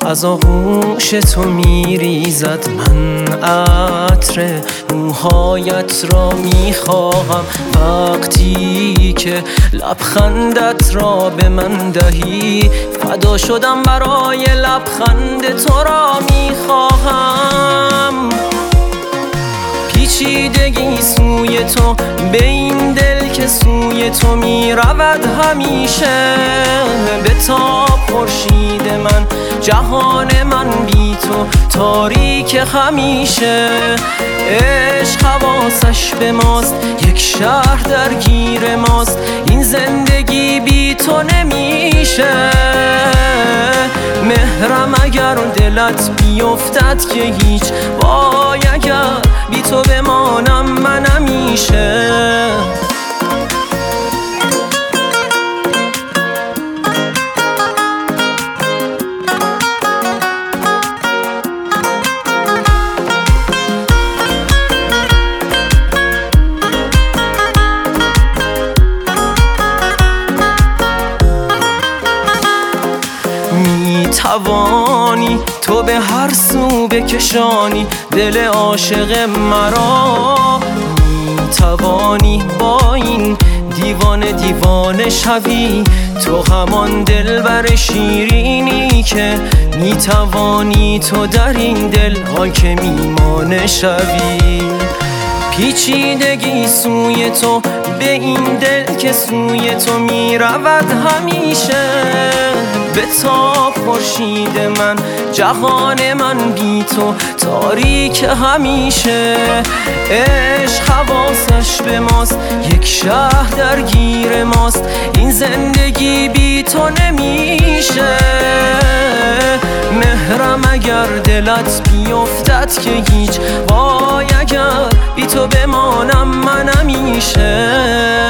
از آغوش تو میریزد، من عطر موهایت را میخواهم. وقتی که لبخندت را به من دهی، فدا شدم برای لبخند تو را میخواهم. پیچیدگی سوی تو به این دل که سوی تو می رود همیشه. به تاب خورشید من، جهان من بی تو تاریک همیشه. عشق حواسش به ماست، یک شهر درگیر ماست، این زندگی بی تو نمیشه. مهرم اگر دلت بیفتد که هیچ، وای اگر بی تو بمانم من همیشه. توانی تو به هر سو بکشانی دل عاشق مرا. توانی با این دیوانه شوی، تو همان دلبر شیرینی که میتوانی تو در این دل حاکم میمانه شوی. پیچیدگی سوی تو به این دل که سوی تو میرود همیشه. به تاب خورشید من، جهان من بی تو تاریک همیشه. عشق حواسش به ماست، یک شهر درگیر ماست، این زندگی بی تو نمیشه. مهرم اگر دلت بیفتد که هیچ، وای اگر بی تو بمانم من همیشه.